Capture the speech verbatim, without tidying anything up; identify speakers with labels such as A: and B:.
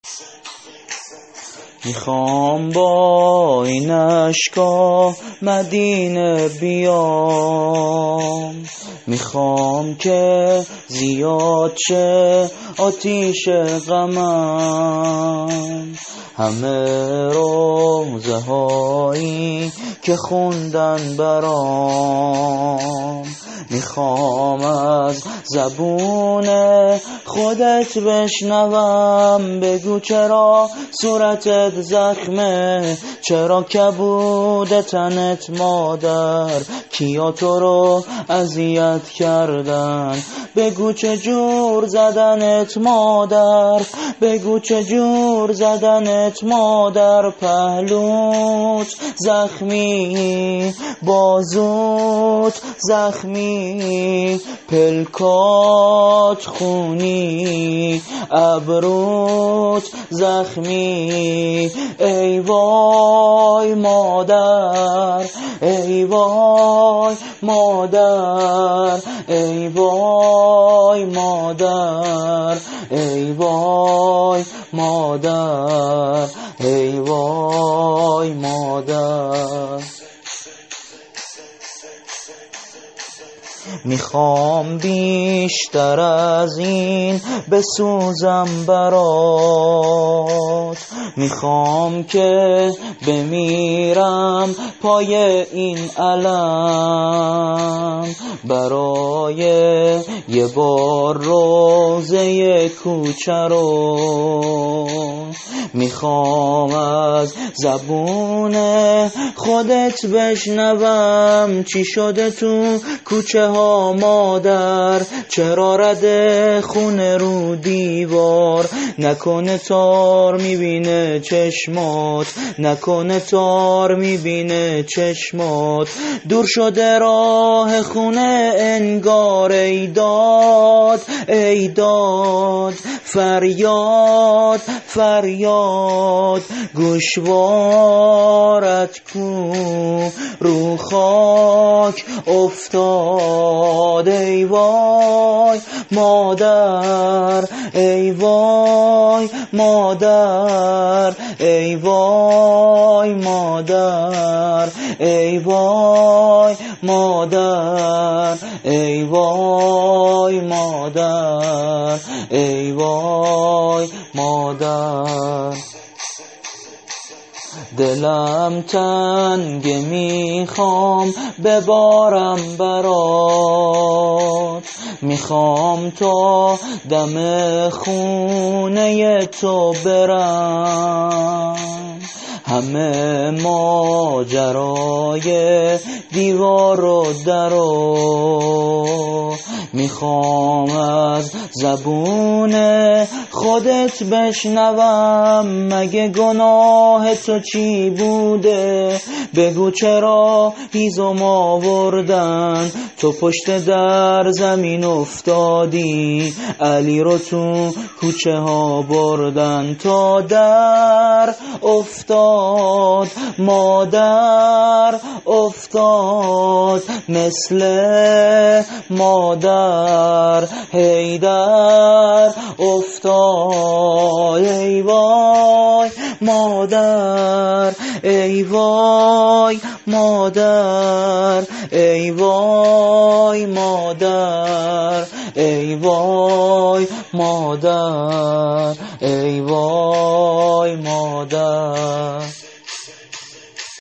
A: میخوام با این اشکا مدینه بیام، میخوام که زیاد شه آتیش غمم، همه روزه هایی که خوندن برام، میخوام از زبون خودت بشنوم، بگو چرا صورتت زخمه، چرا کبود تنت مادر، کیا تو رو اذیت کردن، بگو چه جور زدنت مادر، بگو چه جور زدنت مادر، پهلوت زخمی، بازوت زخمی، پلکات خونی، ابروت زخمی، ای وای مادر، ای وای مادر، ای وای مادر، ای وای مادر، ای وای مادر. میخوام بیشتر از این بسوزم برات، میخوام که بمیرم پای این علم، برای یه بار روزه کوچه رو، میخوام از زبون خودت بشنوم، چی شده تو کوچه ها مادر، چرا رده خونه رو دیوار، نکنه تار میبینه چشمات، نکنه تار میبینه چشمات، دور شده راه خونه انگار، ای داد ای داد، فریاد فریاد، گوشوارت کو رو خاک افتاد، ای وای مادر، ای وای مادر، ای وای مادر، ای وای مادر، ای وای مادر، ای وای مادر. دلم تنگ میخوام ببارم برات، میخوام تا دم خونه تو برم، همه ماجرای دیوار و درو، میخوام از زبون خودت بشنوم، مگه گناه تو چی بوده، بگو چرا هیزم آوردن، تو پشت در زمین افتادی، علی رو تو کوچه ها بردن، تا در افتاد مادر افتاد، مثل مادر حیدر افتاد، ای وای مادر، ای وای مادر، ای وای مادر، ای وای مادر، ای وای مادر.